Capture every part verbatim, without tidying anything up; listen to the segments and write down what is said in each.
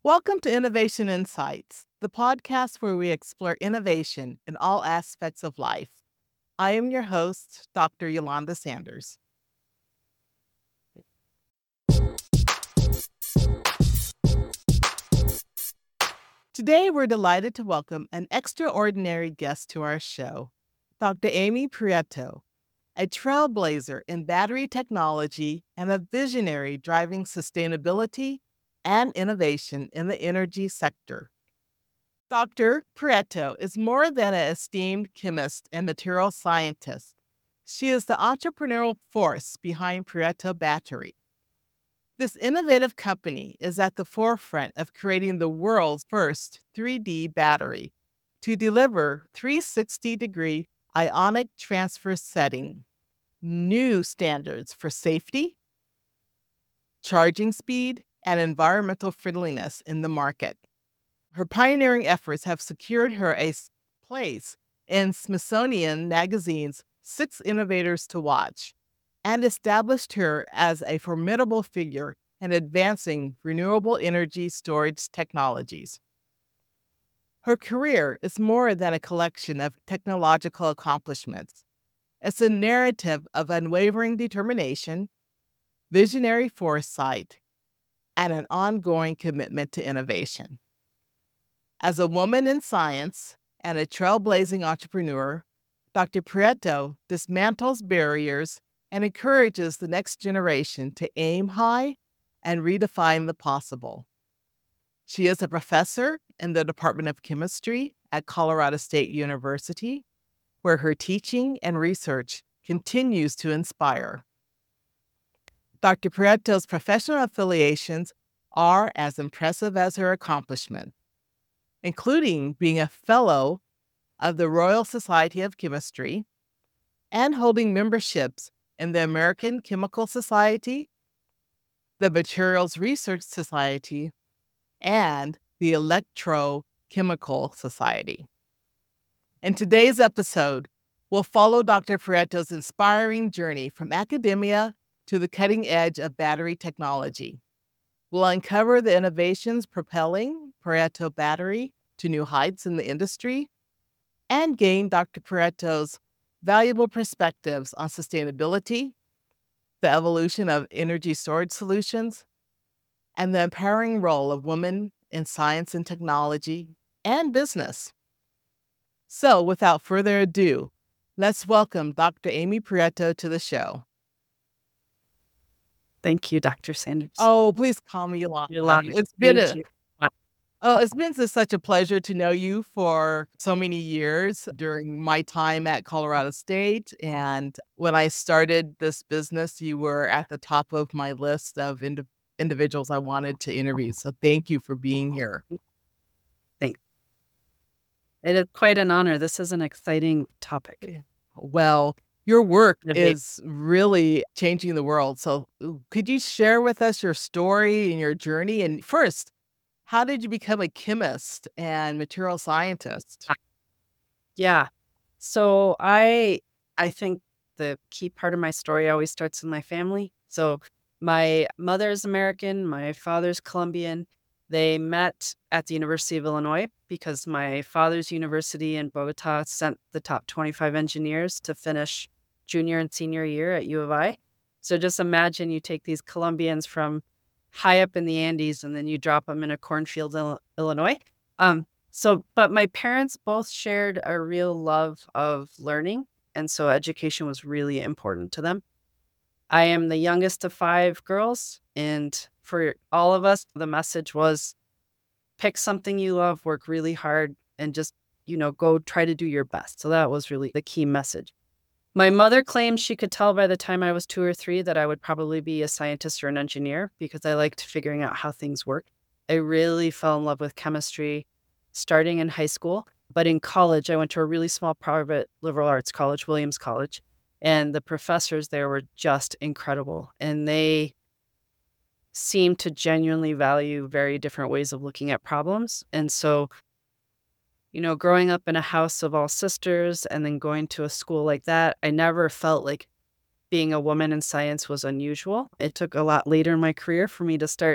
Welcome to Innovation Insights, the podcast where we explore innovation in all aspects of life. I am your host, Doctor Yolanda Sanders. Today, we're delighted to welcome an extraordinary guest to our show, Doctor Amy Prieto, a trailblazer in battery technology and a visionary driving sustainability and innovation in the energy sector. Doctor Prieto is more than an esteemed chemist and material scientist. She is the entrepreneurial force behind Prieto Battery. This innovative company is at the forefront of creating the world's first three D battery to deliver three hundred sixty degree ionic transfer setting, new standards for safety, charging speed, and environmental friendliness in the market. Her pioneering efforts have secured her a place in Smithsonian Magazine's Six Innovators to Watch and established her as a formidable figure in advancing renewable energy storage technologies. Her career is more than a collection of technological accomplishments. It's a narrative of unwavering determination, visionary foresight, and an ongoing commitment to innovation. As a woman in science and a trailblazing entrepreneur, Doctor Prieto dismantles barriers and encourages the next generation to aim high and redefine the possible. She is a professor in the Department of Chemistry at Colorado State University, where her teaching and research continues to inspire. Doctor Prieto's professional affiliations are as impressive as her accomplishments, including being a fellow of the Royal Society of Chemistry and holding memberships in the American Chemical Society, the Materials Research Society, and the Electrochemical Society. In today's episode, we'll follow Doctor Prieto's inspiring journey from academia to the cutting edge of battery technology. We'll uncover the innovations propelling Prieto Battery to new heights in the industry and gain Doctor Prieto's valuable perspectives on sustainability, the evolution of energy storage solutions, and the empowering role of women in science and technology and business. So, without further ado, let's welcome Doctor Amy Prieto to the show. Thank you, Doctor Sanders. Oh, please call me Yolanda. Yolanda, It's been thank a you. oh, it's been just such a pleasure to know you for so many years during my time at Colorado State. And when I started this business, you were at the top of my list of indi- individuals I wanted to interview. So thank you for being here. Thanks. It is quite an honor. This is an exciting topic. Well, your work Innovate. is really changing the world. So ooh, could you share with us your story and your journey? And first, how did you become a chemist and material scientist? Yeah. So I I think the key part of my story always starts in my family. So my mother's American, my father's Colombian. They met at the University of Illinois because my father's university in Bogota sent the top twenty-five engineers to finish junior and senior year at U of I. So just imagine you take these Colombians from high up in the Andes and then you drop them in a cornfield in Illinois. Um, so, but my parents both shared a real love of learning. And so education was really important to them. I am the youngest of five girls. And for all of us, the message was pick something you love, work really hard, and just, you know, go try to do your best. So that was really the key message. My mother claimed she could tell by the time I was two or three that I would probably be a scientist or an engineer because I liked figuring out how things work. I really fell in love with chemistry starting in high school. But in college, I went to a really small private liberal arts college, Williams College, and the professors there were just incredible. And they seemed to genuinely value very different ways of looking at problems. And so you know, growing up in a house of all sisters and then going to a school like that, I never felt like being a woman in science was unusual. It took a lot later in my career for me to start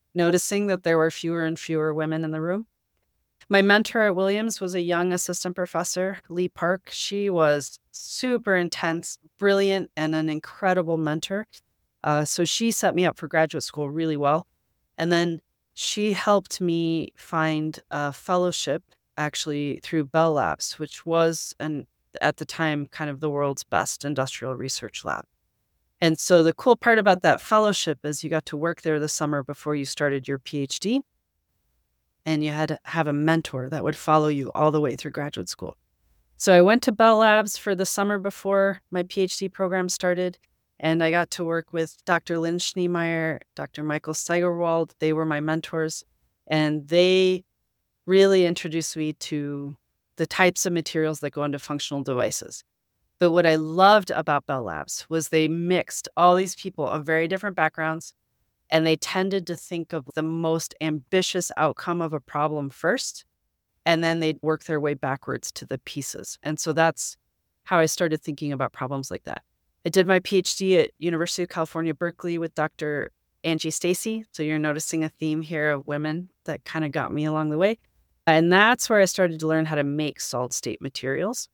noticing that there were fewer and fewer women in the room. My mentor at Williams was a young assistant professor, Lee Park. She was super intense, brilliant, and an incredible mentor. Uh, so she set me up for graduate school really well. And then she helped me find a fellowship actually through Bell Labs, which was an at the time kind of the world's best industrial research lab. And so the cool part about that fellowship is you got to work there the summer before you started your PhD, and you had to have a mentor that would follow you all the way through graduate school. So I went to Bell Labs for the summer before my PhD program started, and I got to work with Doctor Lynn Schneemeyer, Doctor Michael Steigerwald. They were my mentors, and they really introduced me to the types of materials that go into functional devices. But what I loved about Bell Labs was they mixed all these people of very different backgrounds, and they tended to think of the most ambitious outcome of a problem first, and then they'd work their way backwards to the pieces. And so that's how I started thinking about problems like that. I did my PhD at University of California, Berkeley with Doctor Angie Stacy. So you're noticing a theme here of women that kind of got me along the way. And that's where I started to learn how to make solid state materials.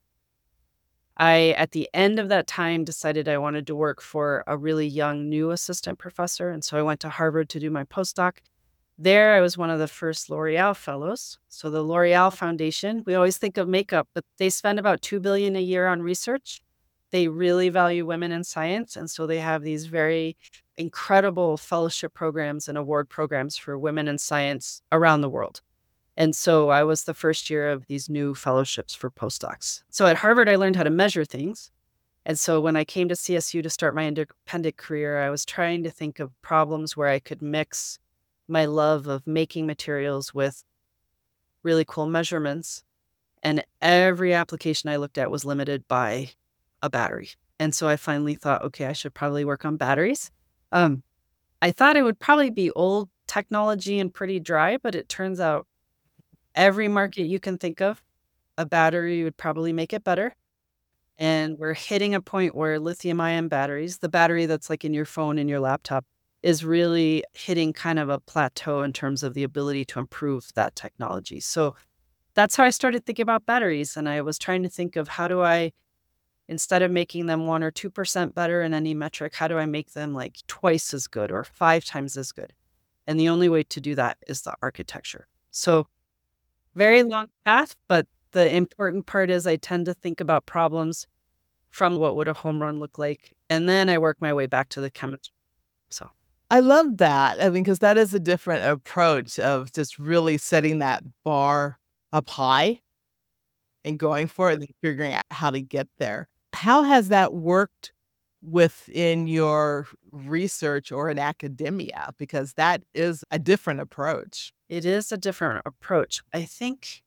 I, at the end of that time, decided I wanted to work for a really young new assistant professor. And so I went to Harvard to do my postdoc. There, I was one of the first L'Oreal fellows. So the L'Oreal Foundation, we always think of makeup, but they spend about two billion dollars a year on research. They really value women in science. And so they have these very incredible fellowship programs and award programs for women in science around the world. And so I was the first year of these new fellowships for postdocs. So at Harvard, I learned how to measure things. And so when I came to C S U to start my independent career, I was trying to think of problems where I could mix my love of making materials with really cool measurements. And every application I looked at was limited by a battery. And so I finally thought, okay, I should probably work on batteries. Um, I thought it would probably be old technology and pretty dry, but it turns out every market you can think of, a battery would probably make it better. And we're hitting a point where lithium ion batteries, the battery that's like in your phone and your laptop, is really hitting kind of a plateau in terms of the ability to improve that technology. So that's how I started thinking about batteries. And I was trying to think of how do I, instead of making them one or two percent better in any metric, how do I make them like twice as good or five times as good? And the only way to do that is the architecture. So very long path, but the important part is I tend to think about problems from what would a home run look like, and then I work my way back to the chemistry. So I love that. I mean, because that is a different approach of just really setting that bar up high and going for it and figuring out how to get there. How has that worked within your research or in academia? Because that is a different approach. it is a different approach. I think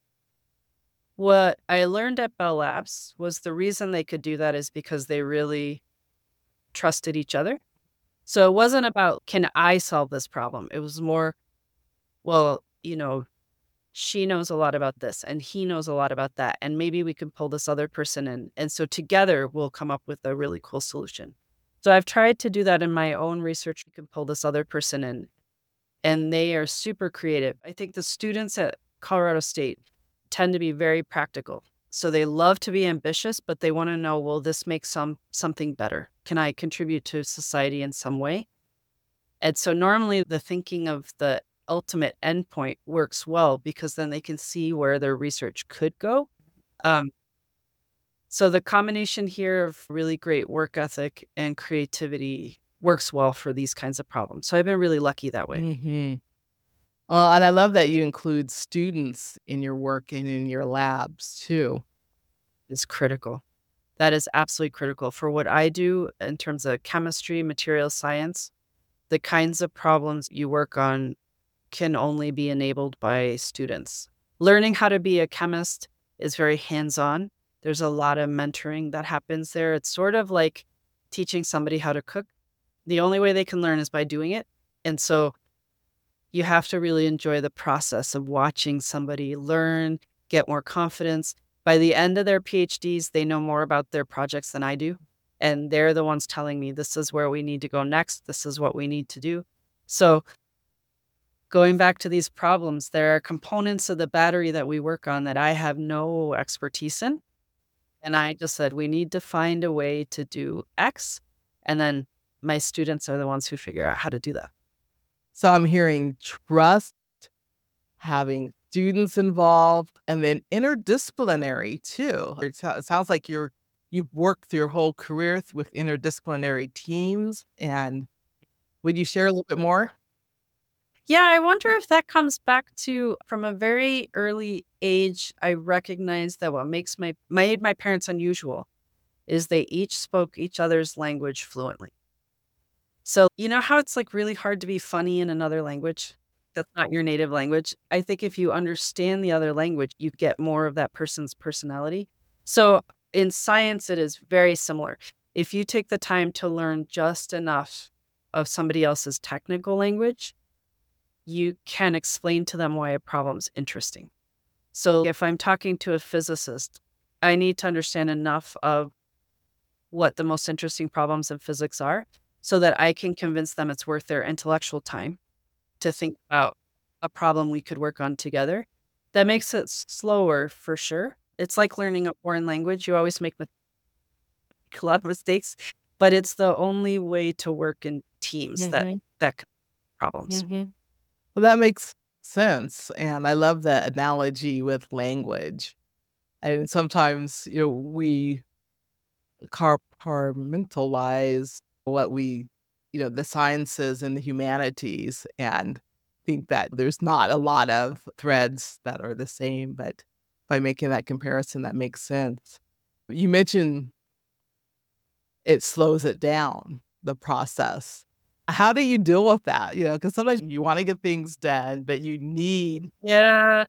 what I learned at Bell Labs was the reason they could do that is because they really trusted each other. So it wasn't about, can I solve this problem? It was more, well, you know, she knows a lot about this and he knows a lot about that. And maybe we can pull this other person in. And so together we'll come up with a really cool solution. So I've tried to do that in my own research. We can pull this other person in, and they are super creative. I think the students at Colorado State tend to be very practical. So they love to be ambitious, but they want to know, will this make some something better? Can I contribute to society in some way? And so normally the thinking of the ultimate endpoint works well because then they can see where their research could go. Um, so the combination here of really great work ethic and creativity works well for these kinds of problems. So I've been really lucky that way. Mm-hmm. Well, and I love that you include students in your work and in your labs too. It's critical. That is absolutely critical for what I do in terms of chemistry, material science. The kinds of problems you work on can only be enabled by students. Learning how to be a chemist is very hands-on. There's a lot of mentoring that happens there. It's sort of like teaching somebody how to cook. The only way they can learn is by doing it. And so you have to really enjoy the process of watching somebody learn, get more confidence. By the end of their PhDs, they know more about their projects than I do. And they're the ones telling me, this is where we need to go next. This is what we need to do. So going back to these problems, there are components of the battery that we work on that I have no expertise in. And I just said, we need to find a way to do X. And then my students are the ones who figure out how to do that. So I'm hearing trust, having students involved, and then interdisciplinary too. It, so- it sounds like you're you've worked your whole career th- with interdisciplinary teams. And would you share a little bit more? Yeah, I wonder if that comes back to from a very early age, I recognized that what makes my made my parents unusual is they each spoke each other's language fluently. So, you know how it's like really hard to be funny in another language that's not your native language? I think if you understand the other language, you get more of that person's personality. So, in science, it is very similar. If you take the time to learn just enough of somebody else's technical language, you can explain to them why a problem's interesting. So, if I'm talking to a physicist, I need to understand enough of what the most interesting problems in physics are so that I can convince them it's worth their intellectual time to think about a problem we could work on together. That makes it s- slower for sure. It's like learning a foreign language. You always make mis- a lot of mistakes, but it's the only way to work in teams that Hmm. that c- problems. Hmm. Well, that makes sense. And I love that analogy with language. And sometimes, you know, we compartmentalize what we, you know, the sciences and the humanities, and think that there's not a lot of threads that are the same. But by making that comparison, that makes sense. You mentioned it slows it down, the process. How do you deal with that? You know, because sometimes you want to get things done, but you need. Yeah.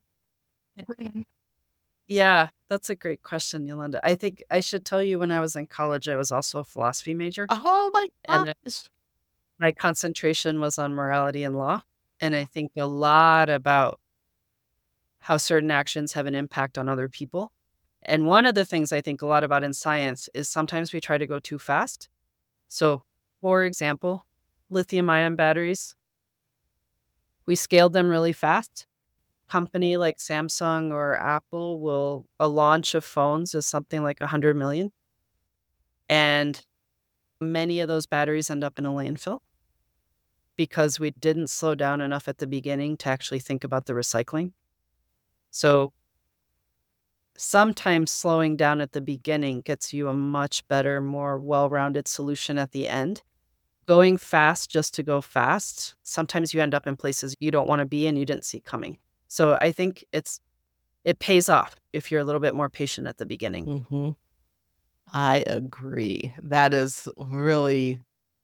Yeah, that's a great question, Yolanda. I think I should tell you when I was in college, I was also a philosophy major, Oh my and uh, gosh. my concentration was on morality and law. And I think a lot about how certain actions have an impact on other people. And one of the things I think a lot about in science is sometimes we try to go too fast. So, for example, lithium ion batteries, we scaled them really fast. Company like Samsung or Apple will a launch of phones is something like one hundred million. And many of those batteries end up in a landfill because we didn't slow down enough at the beginning to actually think about the recycling. So sometimes slowing down at the beginning gets you a much better, more well rounded solution at the end. Going fast just to go fast, sometimes you end up in places you don't want to be and you didn't see coming. So I think it's it pays off if you're a little bit more patient at the beginning. Mhm. I agree. That is really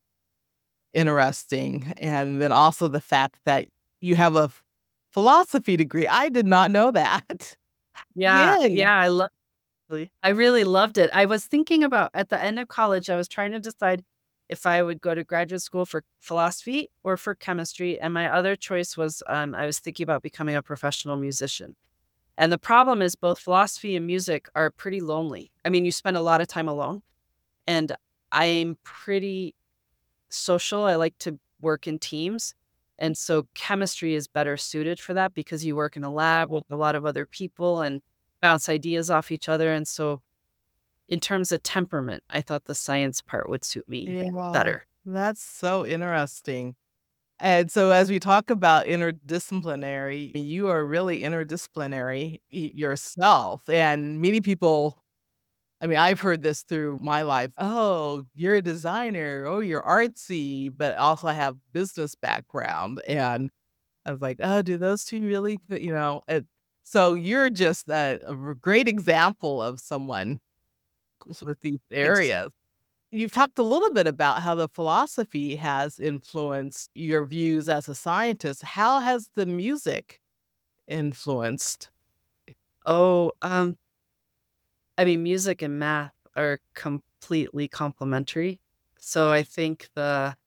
interesting. And then also the fact that you have a f- philosophy degree. I did not know that. Yeah, Yay. yeah, I love I really loved it. I was thinking about at the end of college, I was trying to decide if I would go to graduate school for philosophy or for chemistry. And my other choice was um, I was thinking about becoming a professional musician. And the problem is both philosophy and music are pretty lonely. I mean, you spend a lot of time alone, and I'm pretty social. I like to work in teams. And so chemistry is better suited for that because you work in a lab with a lot of other people and bounce ideas off each other. And so in terms of temperament, I thought the science part would suit me Yeah. Wow. better. That's so interesting. And so, as we talk about interdisciplinary, you are really interdisciplinary y- yourself. And many people, I mean, I've heard this through my life. Oh, you're a designer. Oh, you're artsy, but also I have business background. And I was like, oh, do those two really, fit?" you know? And so you're just a, a r- great example of someone with these Thanks. areas. You've talked a little bit about how the philosophy has influenced your views as a scientist. How has the music influenced? Oh, um, I mean, music and math are completely complementary. So I think the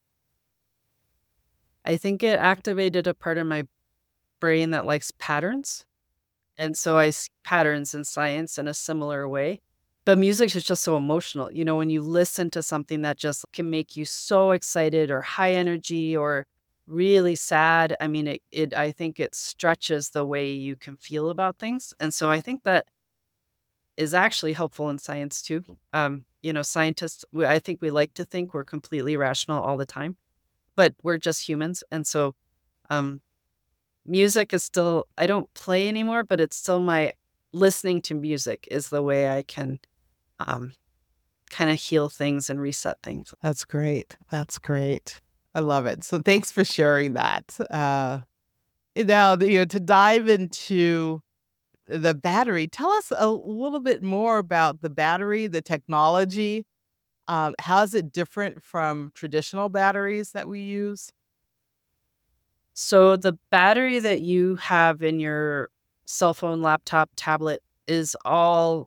I think it activated a part of my brain that likes patterns. And so I see patterns in science in a similar way. But music is just so emotional. You know, when you listen to something that just can make you so excited or high energy or really sad. I mean, it, it I think it stretches the way you can feel about things. And so I think that is actually helpful in science too. Um, you know, scientists, we, I think we like to think we're completely rational all the time, but we're just humans. And so um, music is still, I don't play anymore, but it's still my listening to music is the way I can um, kind of heal things and reset things. That's great. That's great. I love it. So thanks for sharing that. Uh, now, you know, to dive into the battery, tell us a little bit more about the battery, the technology. Um, how is it different from traditional batteries that we use? So the battery that you have in your cell phone, laptop, tablet is all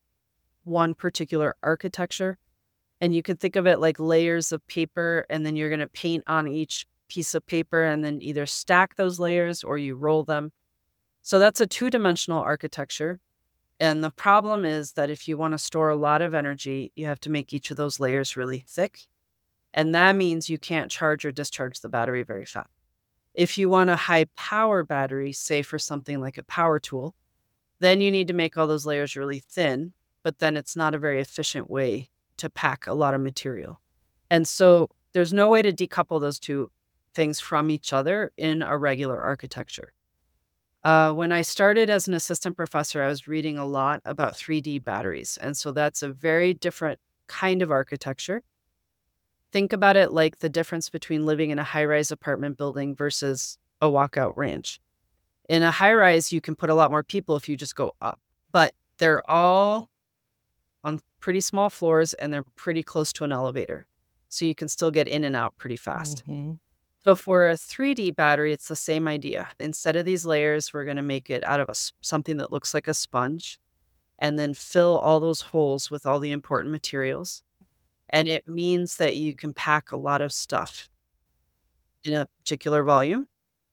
one particular architecture. And you can think of it like layers of paper, and then you're going to paint on each piece of paper and then either stack those layers or you roll them. So that's a two dimensional architecture. And the problem is that if you want to store a lot of energy, you have to make each of those layers really thick. And that means you can't charge or discharge the battery very fast. If you want a high power battery, say for something like a power tool, then you need to make all those layers really thin, but then it's not a very efficient way to pack a lot of material. And so there's no way to decouple those two things from each other in a regular architecture. Uh, when I started as an assistant professor, I was reading a lot about three D batteries. And so that's a very different kind of architecture. Think about it like the difference between living in a high rise apartment building versus a walkout ranch. In a high rise, you can put a lot more people if you just go up, but they're all on pretty small floors and they're pretty close to an elevator. So you can still get in and out pretty fast. Mm-hmm. So for a three D battery, it's the same idea. Instead of these layers, we're going to make it out of a, s- something that looks like a sponge and then fill all those holes with all the important materials. And it means that you can pack a lot of stuff in a particular volume.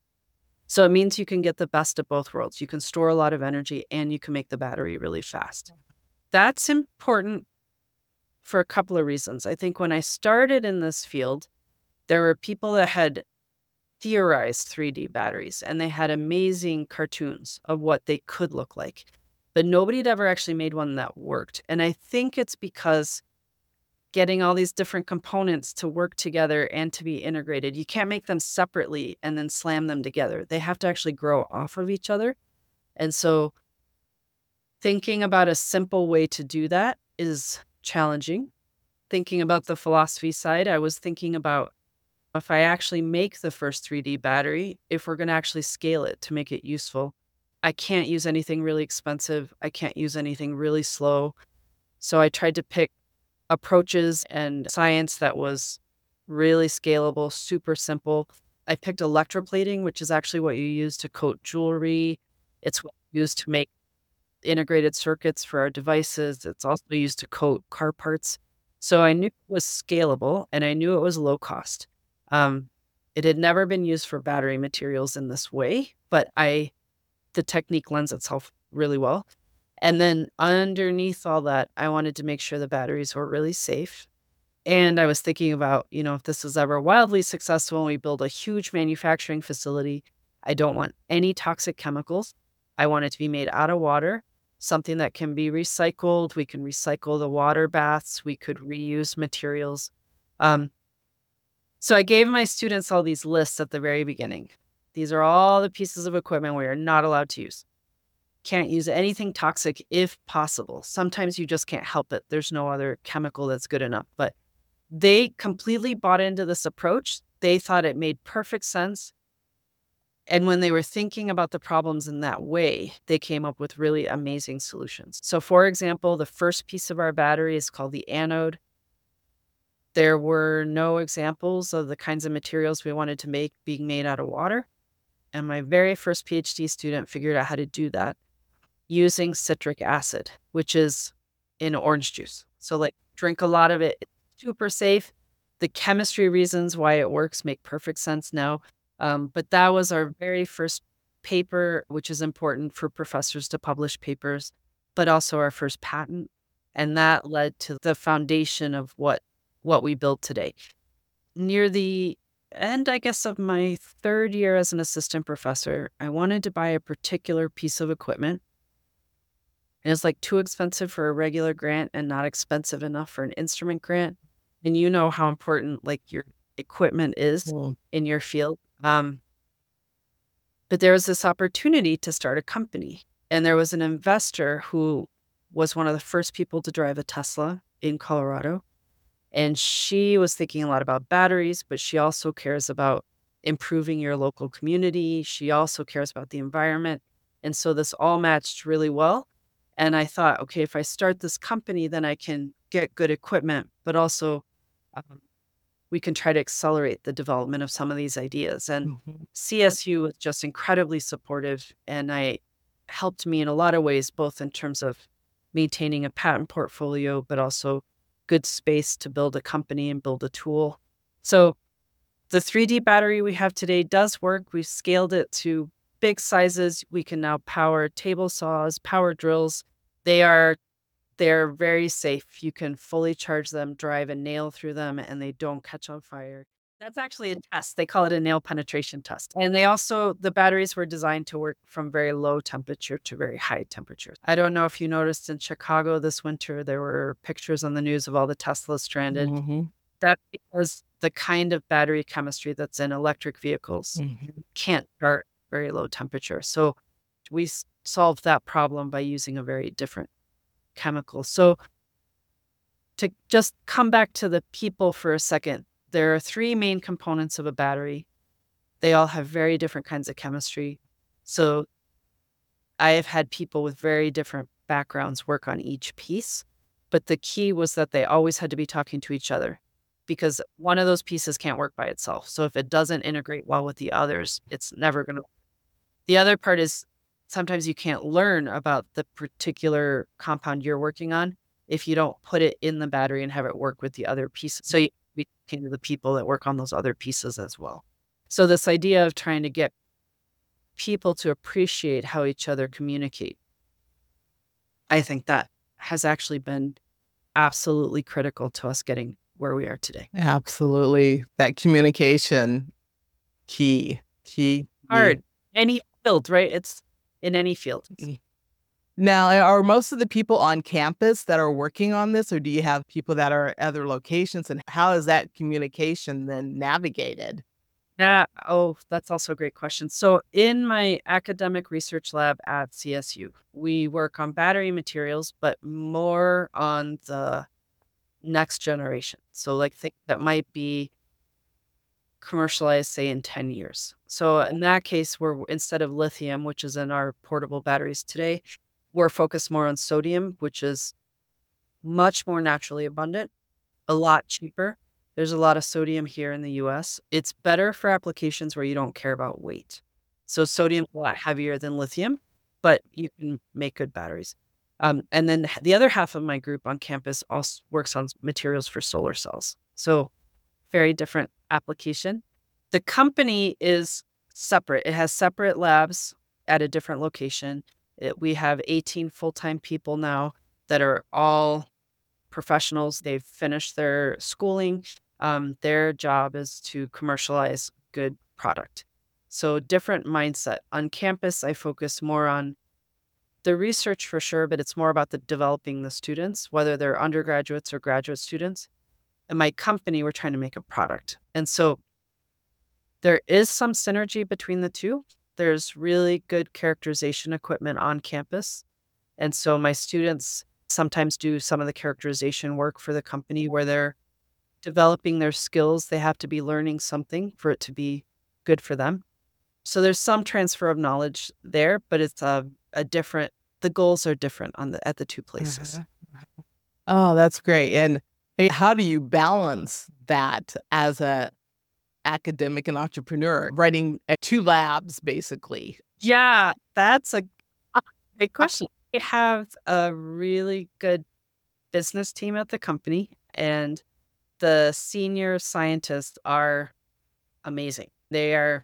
So it means you can get the best of both worlds. You can store a lot of energy and you can make the battery really fast. That's important for a couple of reasons. I think when I started in this field, there were people that had theorized three D batteries and they had amazing cartoons of what they could look like, but nobody had ever actually made one that worked. And I think it's because getting all these different components to work together and to be integrated, you can't make them separately and then slam them together. They have to actually grow off of each other. And so thinking about a simple way to do that is challenging. Thinking about the philosophy side, I was thinking about if I actually make the first three D battery, if we're going to actually scale it to make it useful, I can't use anything really expensive. I can't use anything really slow. So I tried to pick approaches and science that was really scalable, super simple. I picked electroplating, which is actually what you use to coat jewelry. It's what you use to make integrated circuits for our devices. It's also used to coat car parts. So I knew it was scalable and I knew it was low cost. Um, it had never been used for battery materials in this way, but I the technique lends itself really well. And then underneath all that, I wanted to make sure the batteries were really safe. And I was thinking about, you know, if this is ever wildly successful and we build a huge manufacturing facility, I don't want any toxic chemicals. I want it to be made out of water, something that can be recycled. We can recycle the water baths. We could reuse materials. Um, so I gave my students all these lists at the very beginning. These are all the pieces of equipment we are not allowed to use. Can't use anything toxic if possible. Sometimes you just can't help it. There's no other chemical that's good enough. But they completely bought into this approach. They thought it made perfect sense. And when they were thinking about the problems in that way, they came up with really amazing solutions. So, for example, the first piece of our battery is called the anode. There were no examples of the kinds of materials we wanted to make being made out of water. And my very first PhD student figured out how to do that using citric acid, which is in orange juice. So, like, drink a lot of it. It's super safe. The chemistry reasons why it works make perfect sense now. Um, but that was our very first paper, which is important for professors to publish papers, but also our first patent. And that led to the foundation of what what we build today. Near the end, I guess, of my third year as an assistant professor, I wanted to buy a particular piece of equipment. And it's like too expensive for a regular grant and not expensive enough for an instrument grant. And you know how important like your equipment is Mm. in your field. Um, but there was this opportunity to start a company. And there was an investor who was one of the first people to drive a Tesla in Colorado. And she was thinking a lot about batteries, but she also cares about improving your local community. She also cares about the environment. And so this all matched really well. And I thought, okay, if I start this company, then I can get good equipment, but also um, we can try to accelerate the development of some of these ideas. And Mhm. C S U was just incredibly supportive. And I helped me in a lot of ways, both in terms of maintaining a patent portfolio, but also good space to build a company and build a tool. So the three D battery we have today does work. We've scaled it to big sizes. We can now power table saws, power drills. They are they're very safe. You can fully charge them, drive a nail through them, and they don't catch on fire. That's actually a test. They call it a nail penetration test. And they also, the batteries were designed to work from very low temperature to very high temperature. I don't know if you noticed in Chicago this winter, there were pictures on the news of all the Teslas stranded. Mhm. That's because the kind of battery chemistry that's in electric vehicles Mhm. can't start very low temperature. So we s- solved that problem by using a very different chemical. So to just come back to the people for a second, there are three main components of a battery. They all have very different kinds of chemistry. So I have had people with very different backgrounds work on each piece, but the key was that they always had to be talking to each other because one of those pieces can't work by itself. So if it doesn't integrate well with the others, it's never going to. The other part is sometimes you can't learn about the particular compound you're working on if you don't put it in the battery and have it work with the other pieces. So you be talking to the people that work on those other pieces as well. So this idea of trying to get people to appreciate how each other communicate, I think that has actually been absolutely critical to us getting where we are today. Absolutely. That communication, key, key, key. Hard. Any field, right? It's in any field. Mm. Now, are most of the people on campus that are working on this, or do you have people that are at other locations? And how is that communication then navigated? Yeah. Oh, that's also a great question. So, in my academic research lab at C S U, we work on battery materials, but more on the next generation. So, like, think that might be commercialized, say, in ten years. So, in that case, we're instead of lithium, which is in our portable batteries today, we're focused more on sodium, which is much more naturally abundant, a lot cheaper. There's a lot of sodium here in the U S. It's better for applications where you don't care about weight. So sodium's a lot heavier than lithium, but you can make good batteries. Um, and then h- the other half of my group on campus also works on s- materials for solar cells. So very different application. The company is separate. It has separate labs at a different location. It, we have eighteen full-time people now that are all professionals. They've finished their schooling. Um, their job is to commercialize good product. So different mindset. On campus, I focus more on the research for sure, but it's more about the developing the students, whether they're undergraduates or graduate students. In my company, we're trying to make a product. And so there is some synergy between the two. There's really good characterization equipment on campus. And so my students sometimes do some of the characterization work for the company where they're developing their skills. They have to be learning something for it to be good for them. So there's some transfer of knowledge there, but it's a, a different, the goals are different on the at the two places. Mhm. Oh, that's great. And hey, how do you balance that as a academic and entrepreneur, running uh, two labs basically? Yeah, that's a great question. We have a really good business team at the company, and the senior scientists are amazing. They are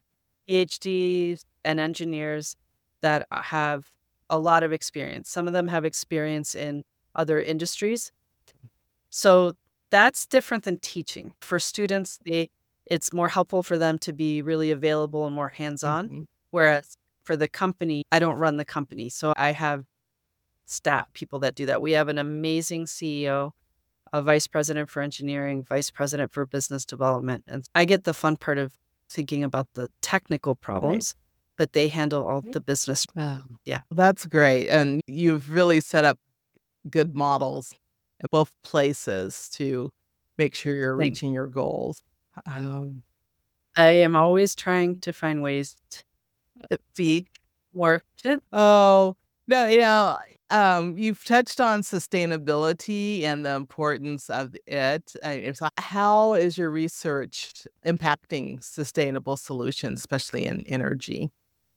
PhDs and engineers that have a lot of experience. Some of them have experience in other industries. So that's different than teaching. For students, they it's more helpful for them to be really available and more hands-on. Mhm. Whereas for the company, I don't run the company. So I have staff, people that do that. We have an amazing C E O, a vice president for engineering, vice president for business development. And I get the fun part of thinking about the technical Right. problems, but they handle all the business. Oh, Yeah. that's great. And you've really set up good models at both places to make sure you're Thank reaching your goals. Um, I am always trying to find ways to be more efficient. oh, no, you know, um, you've touched on sustainability and the importance of it. Uh, so how is your research impacting sustainable solutions, especially in energy?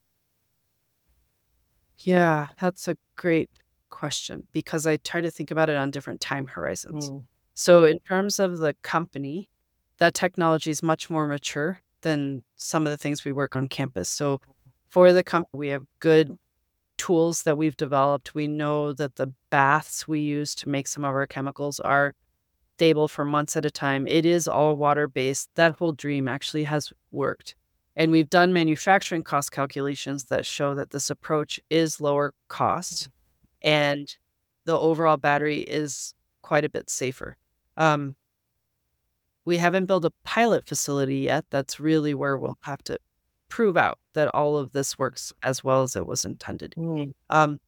Yeah, that's a great question because I try to think about it on different time horizons. Mm. So, in terms of the company, that technology is much more mature than some of the things we work on campus. So, for the company, we have good tools that we've developed. We know that the baths we use to make some of our chemicals are stable for months at a time. It is all water based. That whole dream actually has worked. And we've done manufacturing cost calculations that show that this approach is lower cost and the overall battery is quite a bit safer. Um, we haven't built a pilot facility yet. That's really where we'll have to prove out that all of this works as well as it was intended. Mm. Um,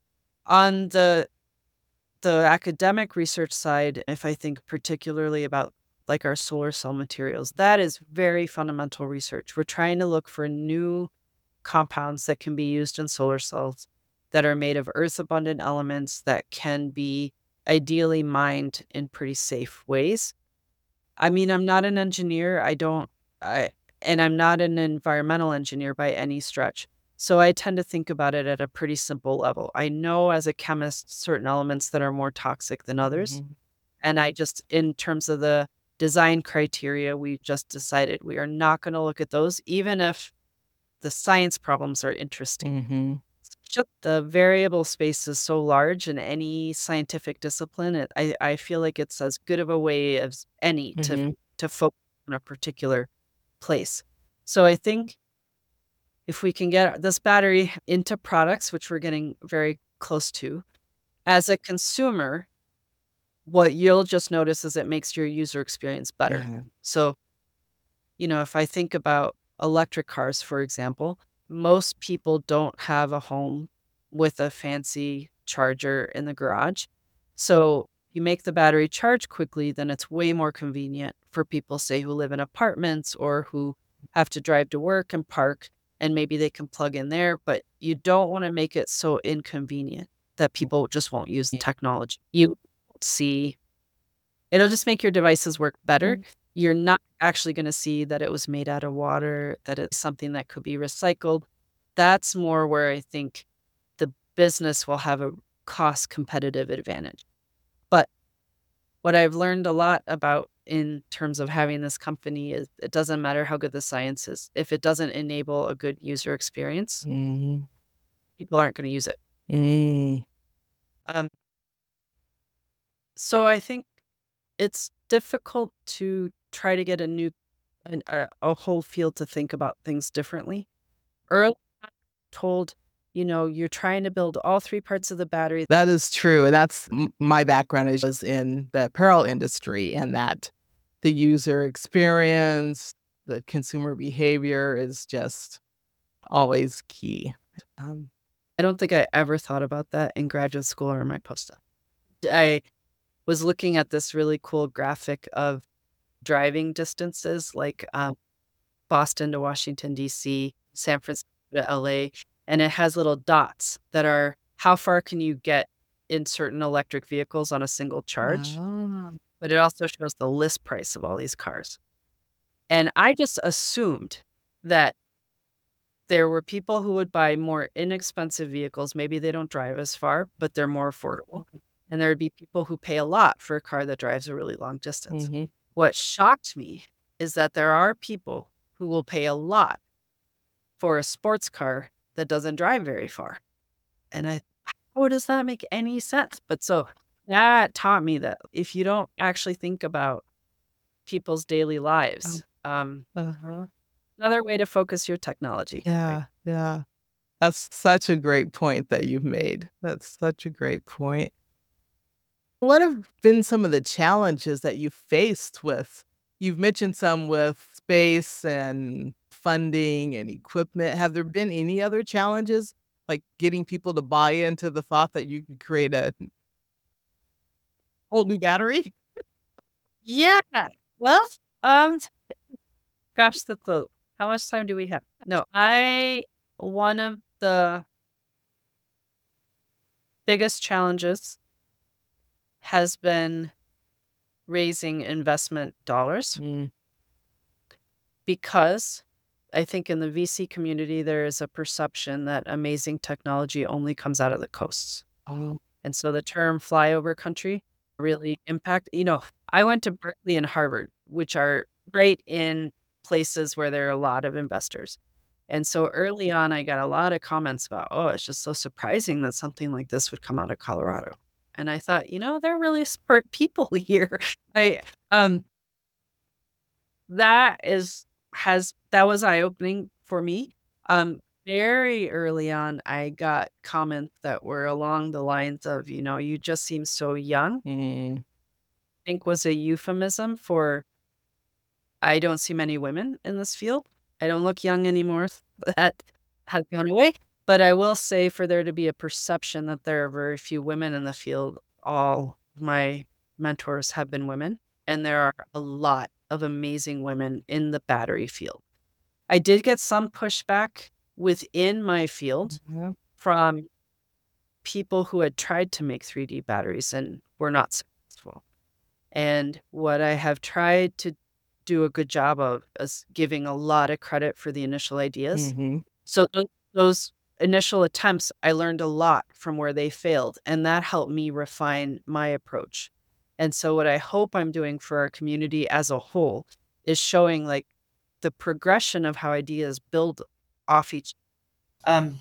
on the the academic research side, if I think particularly about like our solar cell materials, that is very fundamental research. We're trying to look for new compounds that can be used in solar cells that are made of earth abundant elements that can be ideally mined in pretty safe ways. I mean, I'm not an engineer. I don't, I, and I'm not an environmental engineer by any stretch. So I tend to think about it at a pretty simple level. I know as a chemist certain elements that are more toxic than others. Mhm. And I just, in terms of the design criteria, we just decided we are not going to look at those, even if the science problems are interesting. Mhm. Just the variable space is so large in any scientific discipline. It, I, I feel like it's as good of a way as any to Mhm. to focus on a particular place. So I think if we can get this battery into products, which we're getting very close to, as a consumer, what you'll just notice is it makes your user experience better. Yeah. So, you know, if I think about electric cars, for example, most people don't have a home with a fancy charger in the garage. So you make the battery charge quickly, then it's way more convenient for people, say, who live in apartments or who have to drive to work and park, and maybe they can plug in there. But you don't want to make it so inconvenient that people just won't use the technology. You see, it'll just make your devices work better. You're not actually going to see that it was made out of water, that it's something that could be recycled. That's more where I think the business will have a cost competitive advantage. But what I've learned a lot about in terms of having this company is it doesn't matter how good the science is. If it doesn't enable a good user experience, Mhm. people aren't going to use it. Mm. Um, so I think it's difficult to try to get a new an, a, a whole field to think about things differently. Early on, told, you know, you're trying to build all three parts of the battery. That is true, and that's m my background is was in the apparel industry, and that the user experience, the consumer behavior is just always key. Um, I don't think I ever thought about that in graduate school or in my postdoc. I was looking at this really cool graphic of driving distances, like um, Boston to Washington, D C, San Francisco to L A, and it has little dots that are how far can you get in certain electric vehicles on a single charge, ah. but it also shows the list price of all these cars. And I just assumed that there were people who would buy more inexpensive vehicles. Maybe they don't drive as far, but they're more affordable. And there would be people who pay a lot for a car that drives a really long distance. Mhm. What shocked me is that there are people who will pay a lot for a sports car that doesn't drive very far. And I, how does that make any sense? But so that taught me that if you don't actually think about people's daily Oh, lives, Um, Uh-huh. another way to focus your technology. Right? Yeah, yeah. That's such a great point that you've made. That's such a great point. What have been some of the challenges that you faced with you've mentioned some with space and funding and equipment. Have there been any other challenges, like getting people to buy into the thought that you could create a whole new battery? Yeah. Well, um, gosh, the quote. How much time do we have? No, I one of the biggest challenges has been raising investment dollars Mm. because I think in the V C community there is a perception that amazing technology only comes out of the coasts. Oh. And so the term flyover country really impact, you know, I went to Berkeley and Harvard, which are great in places where there are a lot of investors. And so early on, I got a lot of comments about, oh, it's just so surprising that something like this would come out of Colorado. And I thought, you know, they're really smart people here. I um that is has that was eye-opening for me. Um, very early on, I got comments that were along the lines of, you know, "You just seem so young," Mm. I think was a euphemism for, "I don't see many women in this field. I don't look young anymore." That has gone away. But I will say for there to be a perception that there are very few women in the field, all my mentors have been women, and there are a lot of amazing women in the battery field. I did get some pushback within my field Yeah. from people who had tried to make three D batteries and were not successful. And what I have tried to do a good job of is giving a lot of credit for the initial ideas. Mhm. So tho- those initial attempts, I learned a lot from where they failed, and that helped me refine my approach. And so what I hope I'm doing for our community as a whole is showing like the progression of how ideas build off each. Um,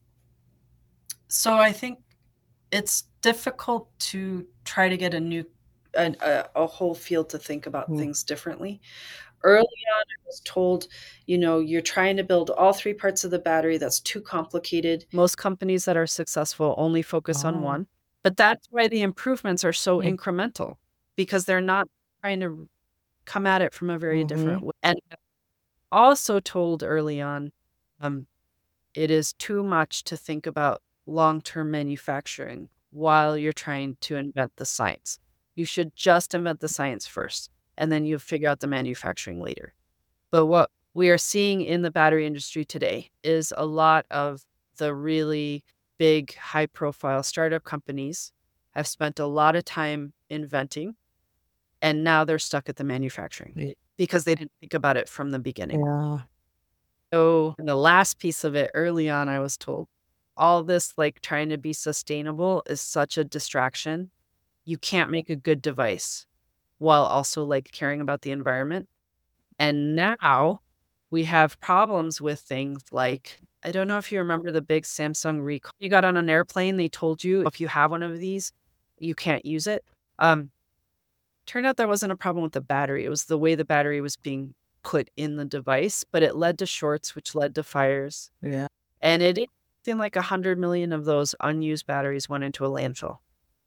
so I think it's difficult to try to get a new a, a, a whole field to think about Mm. things differently. Early on, I was told, you know, you're trying to build all three parts of the battery. That's too complicated. Most companies that are successful only focus on Oh. one, but that's why the improvements are so Mm. incremental because they're not trying to come at it from a very different Mhm. way. And also told early on, um, it is too much to think about long-term manufacturing while you're trying to invent the science. You should just invent the science first, and then you figure out the manufacturing later. But what we are seeing in the battery industry today is a lot of the really big, high-profile startup companies have spent a lot of time inventing, and now they're stuck at the manufacturing Ye because they didn't think about it from the beginning. Yeah. So, and the last piece of it early on, I was told, all this, like, trying to be sustainable is such a distraction. You can't make a good device while also, like, caring about the environment. And now we have problems with things like I don't know if you remember the big Samsung recall. You got on an airplane, they told you if you have one of these, you can't use it. Um, turned out there wasn't a problem with the battery. It was the way the battery was being put in the device, but it led to shorts, which led to fires. Yeah. And it seemed like a hundred million of those unused batteries went into a landfill.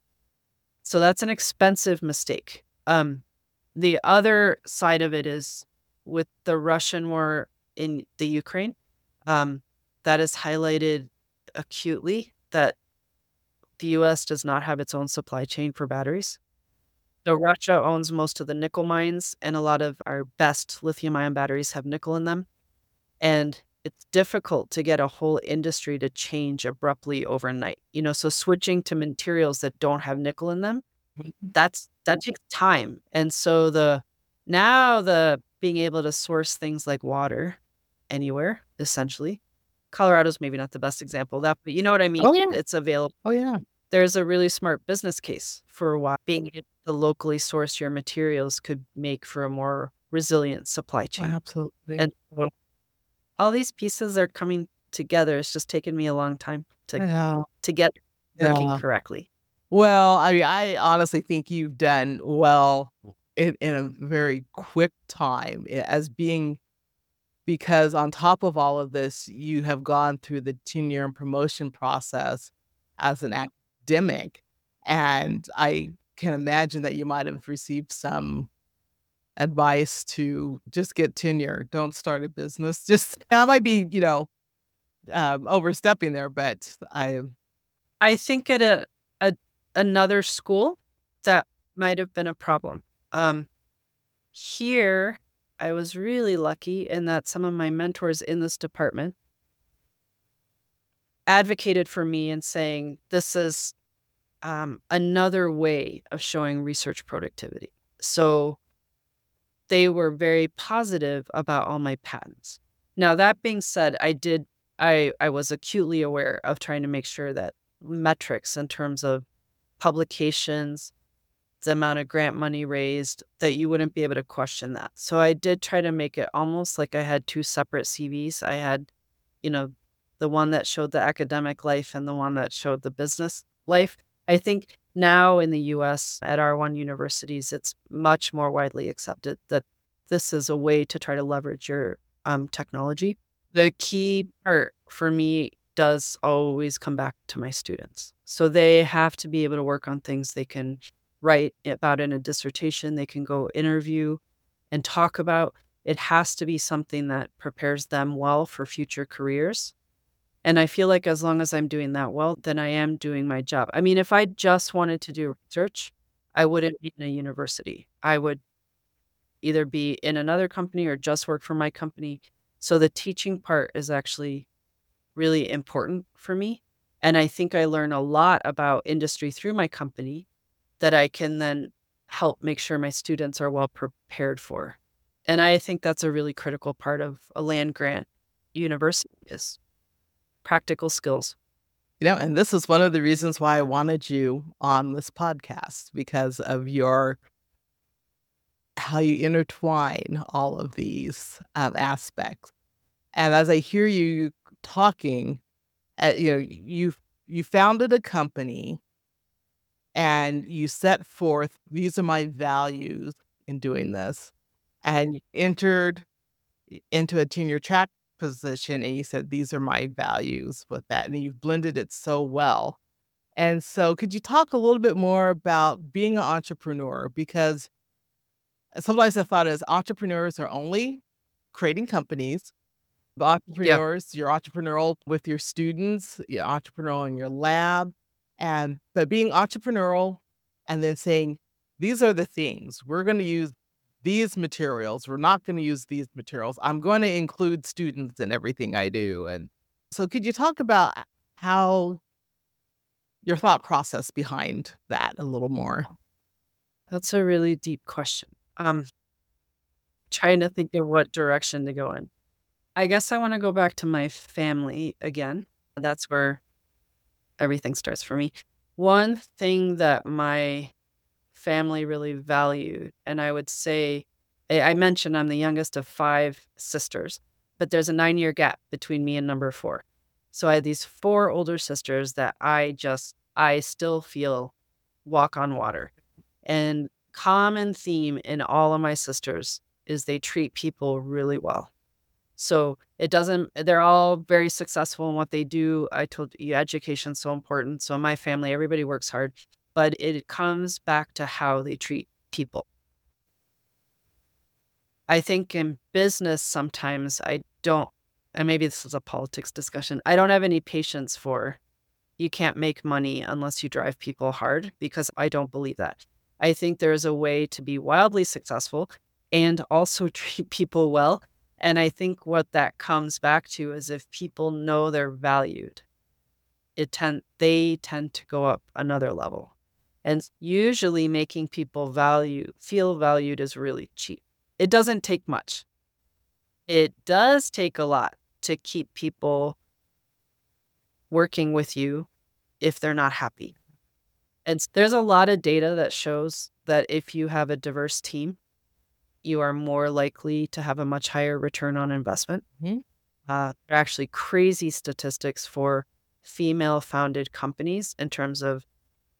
So that's an expensive mistake. Um, the other side of it is with the Russian war in the Ukraine, um, that is highlighted acutely that the U S does not have its own supply chain for batteries. So Russia owns most of the nickel mines, and a lot of our best lithium-ion batteries have nickel in them. And it's difficult to get a whole industry to change abruptly overnight. You know, so switching to materials that don't have nickel in them, Mhm. that's that takes time. And so the now the being able to source things like water anywhere, essentially. Colorado's maybe not the best example of that, but you know what I mean? Oh, yeah. It's available. Oh, yeah. There's a really smart business case for why being able to locally source your materials could make for a more resilient supply chain. Absolutely. And so all these pieces are coming together. It's just taken me a long time to Yeah. to get working Yeah. correctly. Well, I mean, I honestly think you've done well in, in a very quick time i- as being, because on top of all of this, you have gone through the tenure and promotion process as an academic. And I can imagine that you might have received some advice to just get tenure, don't start a business. Just, I might be, you know, um, overstepping there, but I, I think at a, a another school that might have been a problem. Um, here, I was really lucky in that some of my mentors in this department advocated for me and saying this is um, another way of showing research productivity. So they were very positive about all my patents. Now, that being said, I did I I was acutely aware of trying to make sure that metrics in terms of publications, the amount of grant money raised, that you wouldn't be able to question that. So I did try to make it almost like I had two separate C Vs. I had, you know, the one that showed the academic life and the one that showed the business life. I think now in the U S at R one universities, it's much more widely accepted that this is a way to try to leverage your um, technology. The key part for me does always come back to my students. So they have to be able to work on things they can write about in a dissertation, they can go interview and talk about. It has to be something that prepares them well for future careers. And I feel like as long as I'm doing that well, then I am doing my job. I mean, if I just wanted to do research, I wouldn't be in a university. I would either be in another company or just work for my company. So the teaching part is actually really important for me. And I think I learn a lot about industry through my company that I can then help make sure my students are well prepared for. And I think that's a really critical part of a land grant university is practical skills. you know, and this is one of the reasons why I wanted you on this podcast, because of your, how you intertwine all of these um, aspects. And as I hear you talking, uh, you know, you you founded a company and you set forth, these are my values in doing this, and you entered i- into a tenure track position and you said, these are my values with that. And you've blended it so well. And so, could you talk a little bit more about being an entrepreneur? Because sometimes I thought as entrepreneurs are only creating companies. The Yeah. entrepreneurs, you're entrepreneurial with your students, you're entrepreneurial in your lab, and but being entrepreneurial and then saying, these are the things we're going to use, these materials. We're not going to use these materials. I'm going to include students in everything I do. And so, could you talk about how your thought process behind that a little more? That's a really deep question. Um, trying to think of what direction to go in. I guess I want to go back to my family again. That's where everything starts for me. One thing that my family really valued, and I would say, I I mentioned I'm the youngest of five sisters, but there's a nine year gap between me and number four. So I had these four older sisters that I just, I still feel walk on water. And common theme in all of my sisters is they treat people really well. So it doesn't, they're all very successful in what they do. I told you education's so important. So in my family, everybody works hard, but it comes back to how they treat people. I think in business, sometimes I don't, and maybe this is a politics discussion, I don't have any patience for you can't make money unless you drive people hard because I don't believe that. I think there's a way to be wildly successful and also treat people well. And I think what that comes back to is if people know they're valued, it tend they tend to go up another level. And usually making people value feel valued is really cheap. It doesn't take much. It does take a lot to keep people working with you if they're not happy. And s- there's a lot of data that shows that if you have a diverse team, you are more likely to have a much higher return on investment. Mhm. Uh, there are actually crazy statistics for female founded companies in terms of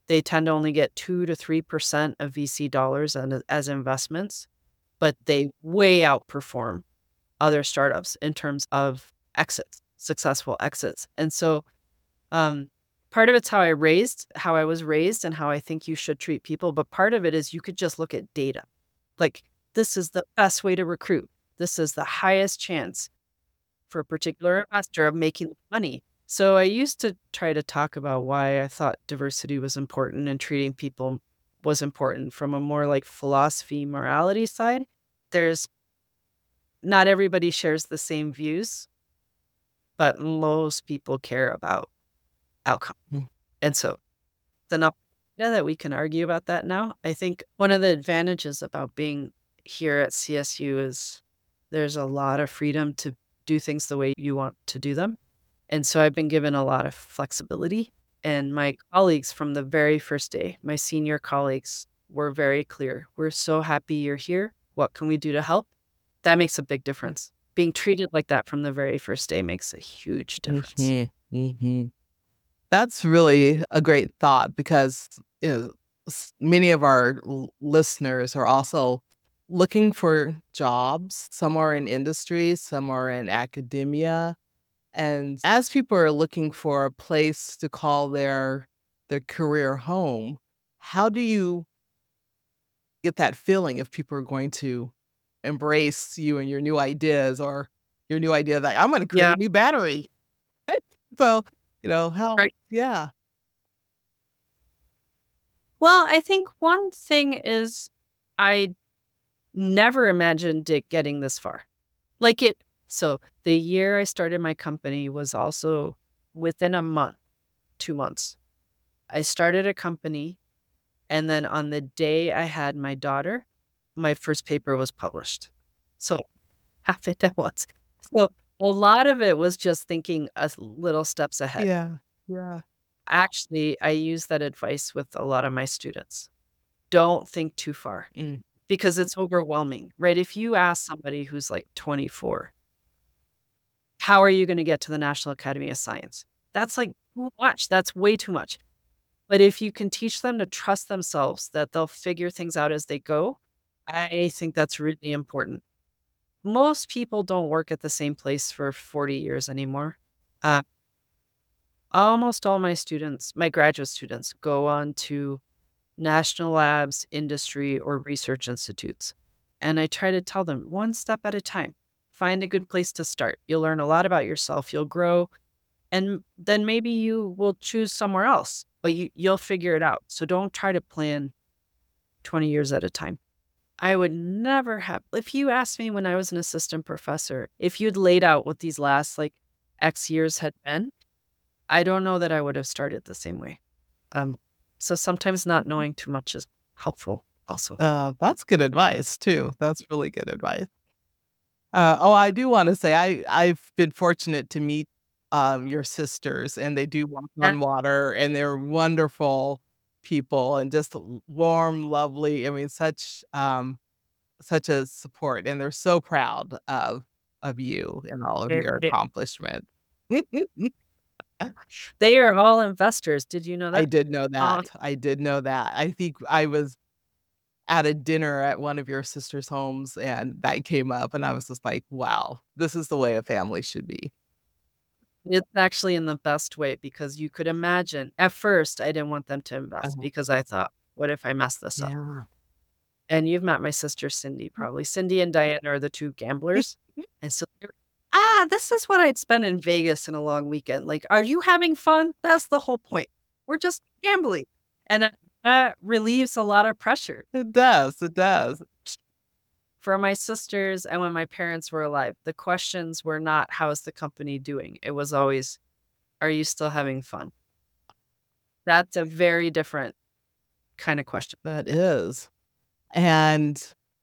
they tend to only get two to three percent of V C dollars and as investments, but they way outperform other startups in terms of exits, successful exits. And so um, part of it's how I raised, how I was raised and how I think you should treat people. But part of it is you could just look at data. Like, this is the best way to recruit. This is the highest chance for a particular investor of making money. So I used to try to talk about why I thought diversity was important and treating people was important from a more like philosophy, morality side. There's not everybody shares the same views, but most people care about outcome. Mm. And so it's enough yeah, that we can argue about that now. I think one of the advantages about being here at C S U is there's a lot of freedom to do things the way you want to do them. And so I've been given a lot of flexibility. And my colleagues from the very first day, my senior colleagues, were very clear. We're so happy you're here. What can we do to help? That makes a big difference. Being treated like that from the very first day makes a huge difference. Mm-hmm. Mm-hmm. That's really a great thought because you know, s- many of our l- listeners are also looking for jobs. Some are in industry, some are in academia. And as people are looking for a place to call their their career home, how do you get that feeling if people are going to embrace you and your new ideas or your new idea that I'm going to create Yeah, a new battery? So, you know, how, right. yeah. Well, I think one thing is I never imagined it getting this far. Like it, so the year I started my company was also within a month, two months. I started a company, and then on the day I had my daughter, my first paper was published. So half it at once. So a lot of it was just thinking a little steps ahead. Yeah. Yeah. Actually, I use that advice with a lot of my students. Don't think too far Mm. because it's overwhelming, right? If you ask somebody who's like twenty-four, how are you going to get to the National Academy of Science? That's like too much. That's way too much. But if you can teach them to trust themselves, that they'll figure things out as they go, I think that's really important. Most people don't work at the same place for forty years anymore. Uh, almost all my students, my graduate students, go on to national labs, industry, or research institutes. And I try to tell them one step at a time. Find a good place to start. You'll learn a lot about yourself. You'll grow. And then maybe you will choose somewhere else, but you, you'll figure it out. So don't try to plan twenty years at a time. I would never have, if you asked me when I was an assistant professor, if you'd laid out what these last like X years had been, I don't know that I would have started the same way. Um, so sometimes not knowing too much is helpful also. Uh, that's good advice too. That's really good advice. Uh, oh, I do want to say I I've been fortunate to meet um your sisters, and they do walk Yeah, on water, and they're wonderful people and just l- warm, lovely. I mean, such um such a support, and they're so proud of of you and all of they, your they, accomplishments. they are all investors. Did you know I that? did know Uh, that. I did know that. I think I was at a dinner at one of your sister's homes, and that came up, and I was just like, "Wow, this is the way a family should be." it's actually in the best way because you could imagine at first I didn't want them to invest Uh-huh. because I thought, what if I mess this up? Yeah. And you've met my sister Cindy, probably. Cindy and Diana are the two gamblers. And so, they're, ah, this is what I'd spend in Vegas in a long weekend. Like, are you having fun? That's the whole point. We're just gambling. And that, that relieves a lot of pressure It does, it does. for my sisters. And when my parents were alive, the questions were not, how's the company doing? It was always, are you still having fun? That's a very different kind of question. That is. And,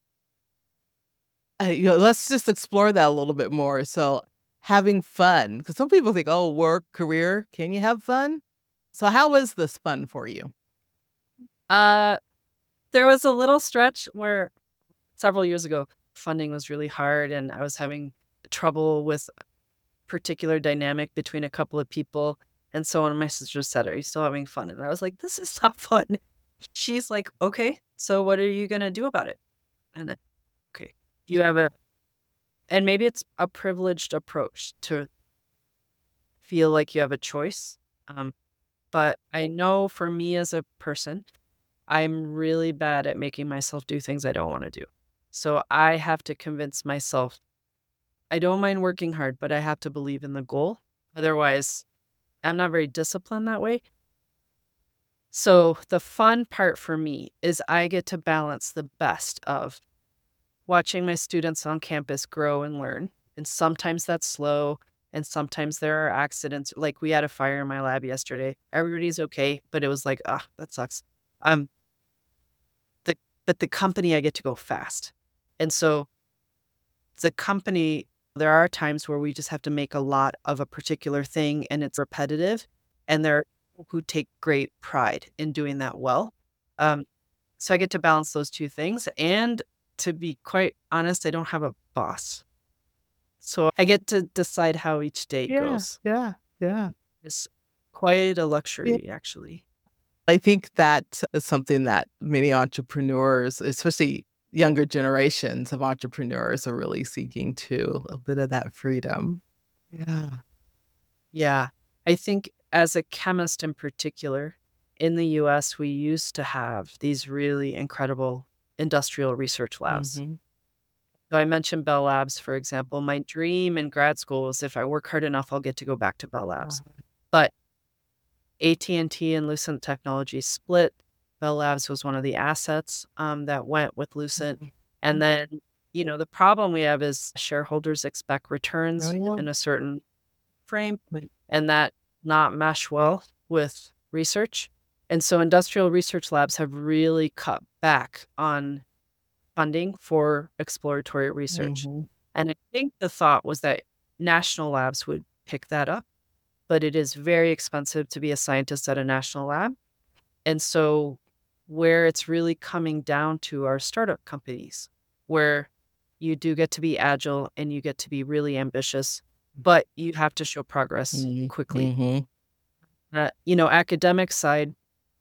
uh, you know, let's just explore that a little bit more. So, having fun, because some people think, "Oh, work, career, can you have fun?" So, how was this fun for you? Uh, there was a little stretch where several years ago, funding was really hard and I was having trouble with a particular dynamic between a couple of people. And so one of my sisters said, "Are you still having fun?" And I was like, "This is not fun." She's like, "Okay, so what are you gonna do about it?" And then, okay, you have a and maybe it's a privileged approach to feel like you have a choice. Um, but I know for me as a person, I'm really bad at making myself do things I don't want to do. So I have to convince myself I don't mind working hard, but I have to believe in the goal. Otherwise, I'm not very disciplined that way. So the fun part for me is I get to balance the best of watching my students on campus grow and learn. And sometimes that's slow, and sometimes there are accidents. Like we had a fire in my lab yesterday. Everybody's okay, but it was like, ah, that sucks. Um, the but the company I get to go fast. And so the company, there are times where we just have to make a lot of a particular thing and it's repetitive. And there are people who take great pride in doing that well. Um, so I get to balance those two things. And to be quite honest, I don't have a boss. So I get to decide how each day Yeah, goes. yeah, yeah. It's quite a Yeah. luxury, actually. I think that is something that many entrepreneurs, especially younger generations of entrepreneurs, are really seeking too, a bit of that freedom. Yeah. Yeah. I think as a chemist in particular, in the U S, we used to have these really incredible industrial research labs. Mhm. So I mentioned Bell Labs, for example. My dream in grad school was if I work hard enough, I'll get to go back to Bell Labs. Uh, But A T and T and Lucent Technologies split. Bell Labs was one of the assets um, that went with Lucent. mhm. And then, you know, the problem we have is shareholders expect Oh, returns yeah. in a certain frame, But and that not mesh well with research. And so industrial research labs have really cut back on funding for exploratory research. Mhm. And I think the thought was that national labs would pick that up, but it is very expensive to be a scientist at a national lab. And so where it's really coming down to are startup companies where you do get to be agile and you get to be really ambitious, but you have to show progress Mhm. quickly. Mhm. Uh, you know, academic side,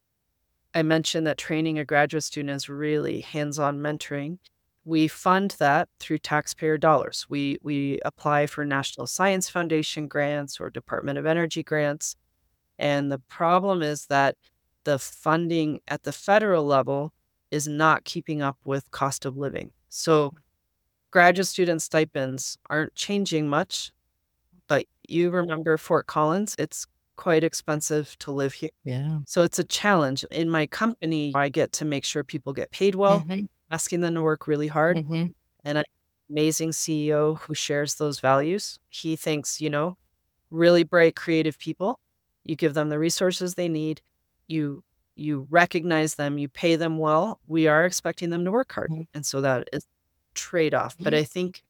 I mentioned that training a graduate student is really hands-on mentoring. We fund that through taxpayer dollars. We we apply for National Science Foundation grants or Department of Energy grants. And the problem is that the funding at the federal level is not keeping up with cost of living. So graduate student stipends aren't changing much, but you remember Fort Collins, it's quite expensive to live here. Yeah. So it's a challenge. In my company, I get to make sure people get paid well, Mhm. asking them to work really hard. Mhm. And an amazing C E O who shares those values. He thinks, you know, really bright, creative people. You give them the resources they need. You you recognize them, you pay them well. We are expecting them to work hard. Mhm. And so that is trade-off. But Mhm. I think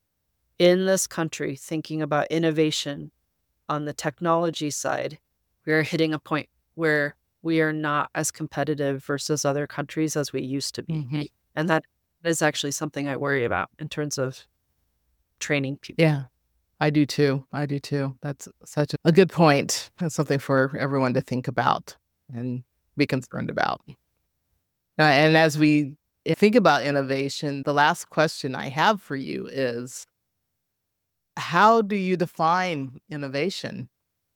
in this country, thinking about innovation on the technology side, we are hitting a point where we are not as competitive versus other countries as we used to be. Mhm. And that is actually something I worry about in terms of training people. Yeah. I do too. I do too. That's such a good point. That's something for everyone to think about and be concerned about. Uh, and as we think about innovation, the last question I have for you is, how do you define innovation?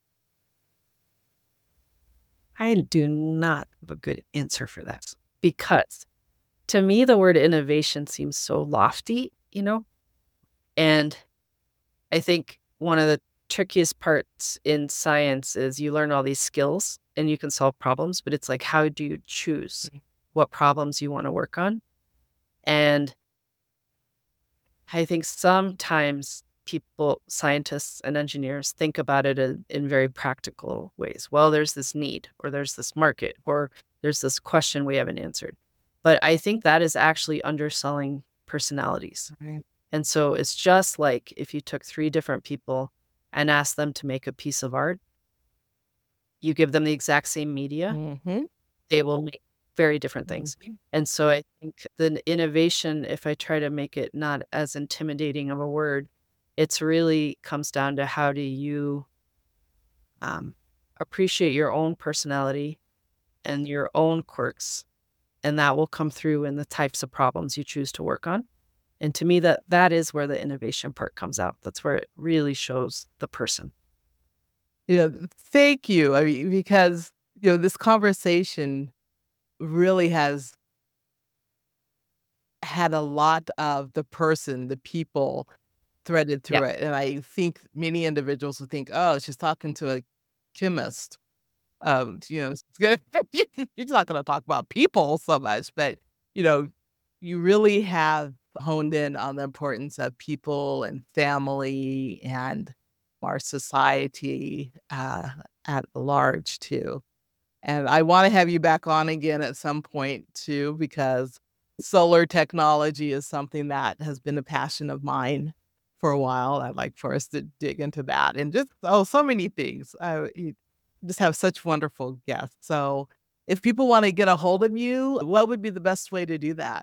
I do not have a good answer for that because to me, the word innovation seems so lofty, you know? And I think one of the trickiest parts in science is you learn all these skills and you can solve problems, but it's like, how do you choose what problems you want to work on? And I think sometimes people, scientists and engineers, think about it in, in very practical ways. Well, there's this need, or there's this market, or there's this question we haven't answered. But I think that is actually underselling personalities. Right. And so it's just like if you took three different people and asked them to make a piece of art, you give them the exact same media, Mhm. they will make very different things. Mhm. And so I think the innovation, if I try to make it not as intimidating of a word, it's really comes down to how do you um, appreciate your own personality and your own quirks, and that will come through in the types of problems you choose to work on. And to me, that that is where the innovation part comes out. That's where it really shows the person. You know, thank you. I mean, because, you know, this conversation really has had a lot of the person, the people threaded Yeah. through it. And I think many individuals would think, oh, she's talking to a chemist. Um, you know, it's good. You're not going to talk about people so much, but, you know, you really have honed in on the importance of people and family and our society uh, at large, too. And I want to have you back on again at some point, too, because solar technology is something that has been a passion of mine for a while. I'd like for us to dig into that and just, oh, so many things. I you just have such wonderful guests. So if people want to get a hold of you, what would be the best way to do that?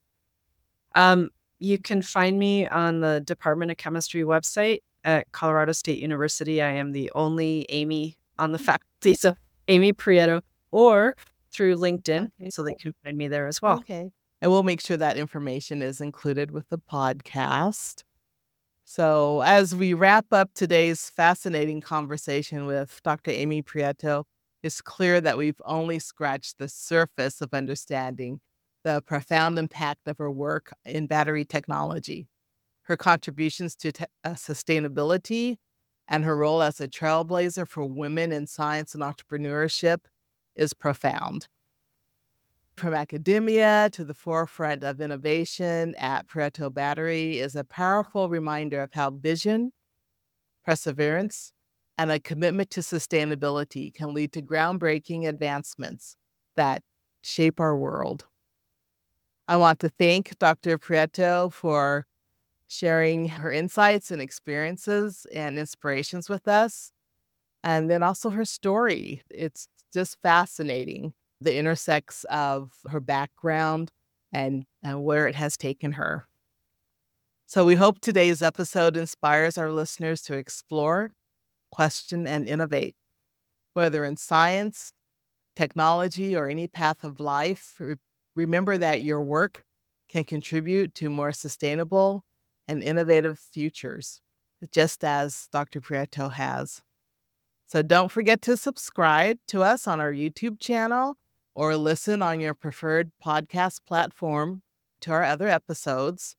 Um, you can find me on the Department of Chemistry website at Colorado State University. I am the only Amy on the faculty, so Amy Prieto, or through LinkedIn, Okay. so they can find me there as well. Okay. And we'll make sure that information is included with the podcast. So, as we wrap up today's fascinating conversation with Doctor Amy Prieto, it's clear that we've only scratched the surface of understanding the profound impact of her work in battery technology, her contributions to te- uh, sustainability, and her role as a trailblazer for women in science and entrepreneurship is profound. From academia to the forefront of innovation at Pareto Battery is a powerful reminder of how vision, perseverance, and a commitment to sustainability can lead to groundbreaking advancements that shape our world. I want to thank Doctor Prieto for sharing her insights and experiences and inspirations with us, and then also her story. It's just fascinating, the intersects of her background and, and where it has taken her. So we hope today's episode inspires our listeners to explore, question, and innovate, whether in science, technology, or any path of life. Re- Remember that your work can contribute to more sustainable and innovative futures, just as Doctor Prieto has. So don't forget to subscribe to us on our YouTube channel or listen on your preferred podcast platform to our other episodes.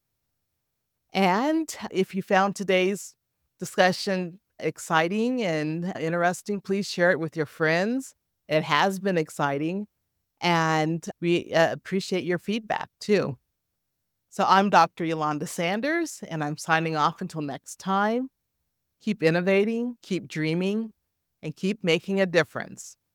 And if you found today's discussion exciting and interesting, please share it with your friends. It has been exciting, and we uh, appreciate your feedback too. So I'm Doctor Yolanda Sanders, and I'm signing off until next time. Keep innovating, keep dreaming, and keep making a difference.